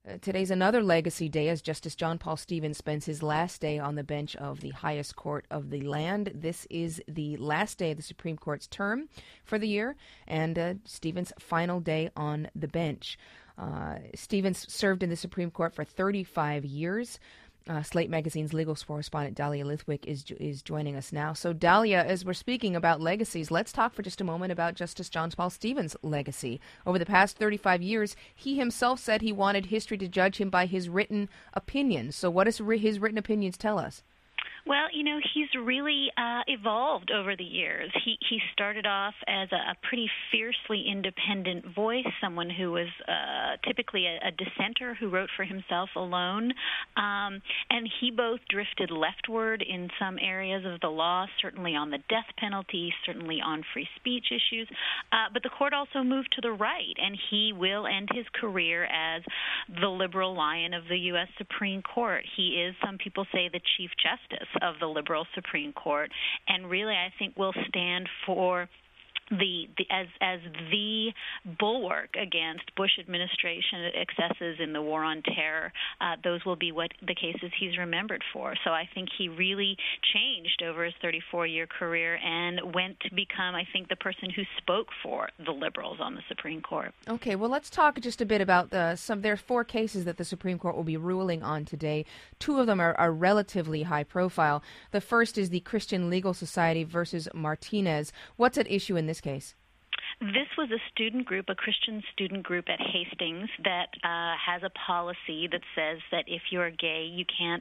Today's another legacy day as Justice John Paul Stevens spends his last day on the bench of the highest court of the land. This is the last day of the Supreme Court's term for the year, and Stevens' final day on the bench. Stevens served in the Supreme Court for 35 years. Slate Magazine's legal correspondent Dahlia Lithwick is joining us now. So, Dahlia, as we're speaking about legacies, let's talk for just a moment about Justice John Paul Stevens' legacy. Over the past 35 years, he himself said he wanted history to judge him by his written opinions. So what does his written opinions tell us? Well, he's really evolved over the years. He started off as a pretty fiercely independent voice, someone who was typically a dissenter who wrote for himself alone. And he both drifted leftward in some areas of the law, certainly on the death penalty, certainly on free speech issues. But the court also moved to the right, and he will end his career as the liberal lion of the U.S. Supreme Court. He is, some people say, the Chief Justice of the liberal Supreme Court, and really I think will stand for as the bulwark against Bush administration excesses in the war on terror. Those will be what the cases he's remembered for. So I think he really changed over his 34-year career and went to become, I think, the person who spoke for the liberals on the Supreme Court. Okay, well, let's talk just a bit about there are 4 cases that the Supreme Court will be ruling on today. 2 of them are relatively high profile. The first is the Christian Legal Society versus Martinez. What's at issue in this case? This was a student group, a Christian student group at Hastings that has a policy that says that if you're gay, you can't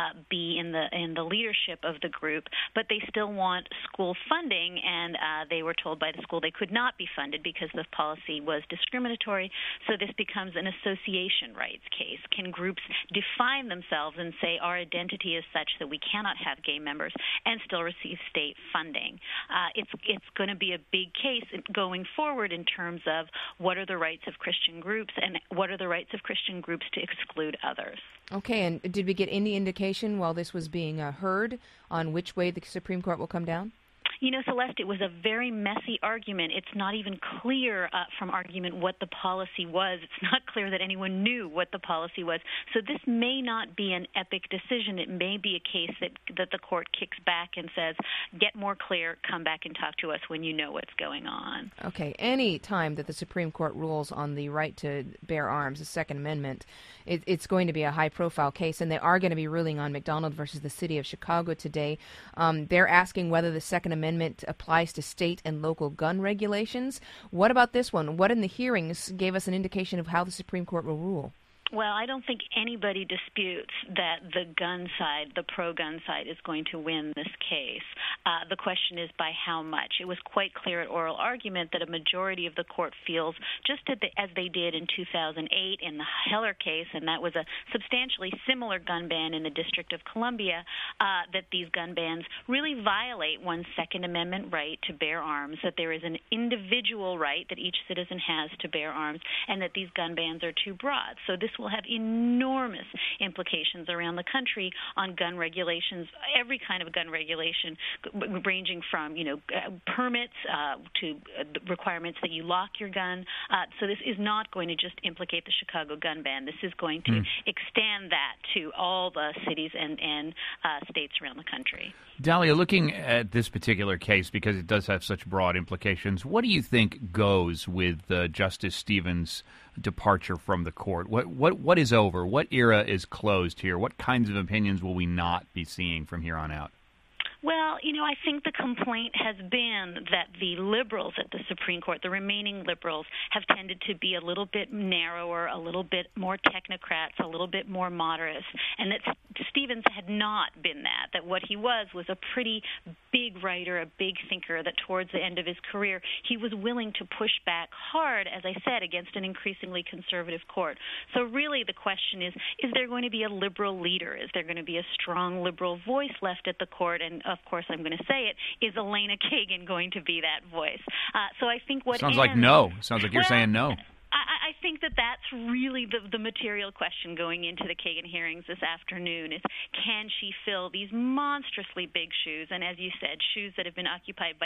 be in the leadership of the group, but they still want school funding, and they were told by the school they could not be funded because the policy was discriminatory. So this becomes an association rights case. Can groups define themselves and say our identity is such that we cannot have gay members and still receive state funding? It's going to be a big case going forward in terms of what are the rights of Christian groups and what are the rights of Christian groups to exclude others. Okay, and did we get any indication while this was being heard on which way the Supreme Court will come down? Celeste, it was a very messy argument. It's not even clear from argument what the policy was. It's not clear that anyone knew what the policy was. So this may not be an epic decision. It may be a case that the court kicks back and says, get more clear, come back and talk to us when you know what's going on. Okay, any time that the Supreme Court rules on the right to bear arms, the Second Amendment, it's going to be a high-profile case, and they are going to be ruling on McDonald versus the City of Chicago today. They're asking whether the Second Amendment applies to state and local gun regulations. What about this one? What in the hearings gave us an indication of how the Supreme Court will rule? Well, I don't think anybody disputes that the gun side, the pro-gun side, is going to win this case. The question is by how much. It was quite clear at oral argument that a majority of the court feels, just as they did in 2008 in the Heller case, and that was a substantially similar gun ban in the District of Columbia, that these gun bans really violate one's Second Amendment right to bear arms, that there is an individual right that each citizen has to bear arms, and that these gun bans are too broad. So this will have enormous implications around the country on gun regulations, every kind of gun regulation, ranging from, permits to requirements that you lock your gun. So this is not going to just implicate the Chicago gun ban. This is going to extend that to all the cities and states around the country. Dahlia, looking at this particular case, because it does have such broad implications, what do you think goes with Justice Stevens' departure from the court? What is over? What era is closed here? What kinds of opinions will we not be seeing from here on out? Well, I think the complaint has been that the liberals at the Supreme Court, the remaining liberals, have tended to be a little bit narrower, a little bit more technocrats, a little bit more moderate, and that Stevens had not been that what he was a pretty big writer, a big thinker, that towards the end of his career, he was willing to push back hard, as I said, against an increasingly conservative court. So really the question is there going to be a liberal leader? Is there going to be a strong liberal voice left at the court? And of course, I'm going to say it, is Elena Kagan going to be that voice? So I think what Sounds like no. Sounds like you're saying no. I think that's really the material question going into the Kagan hearings this afternoon is, can she fill these monstrously big shoes? And as you said, shoes that have been occupied by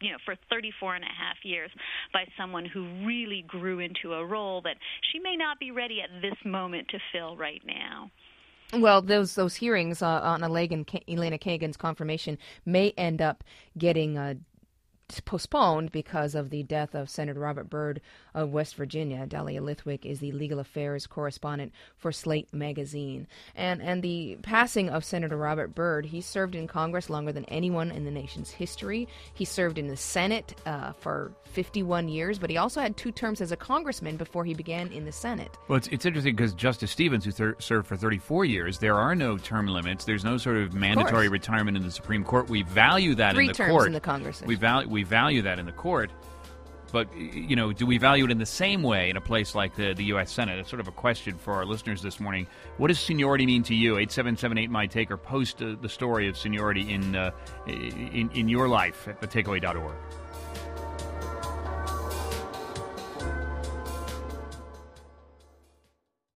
for 34 and a half years by someone who really grew into a role that she may not be ready at this moment to fill right now. Well, those hearings on Elena Kagan's confirmation may end up getting postponed because of the death of Senator Robert Byrd of West Virginia. Dahlia Lithwick is the legal affairs correspondent for Slate magazine. And the passing of Senator Robert Byrd, he served in Congress longer than anyone in the nation's history. He served in the Senate for 51 years, but he also had 2 terms as a congressman before he began in the Senate. Well, it's interesting because Justice Stevens, who served for 34 years, there are no term limits. There's no sort of mandatory retirement in the Supreme Court. We value that in the court. 3 terms in the Congress. We value that in the court, but do we value it in the same way in a place like the U.S. Senate? It's sort of a question for our listeners this morning. What does seniority mean to you? 877-8-MY-TAKE, or post the story of seniority in your life at thetakeaway.org.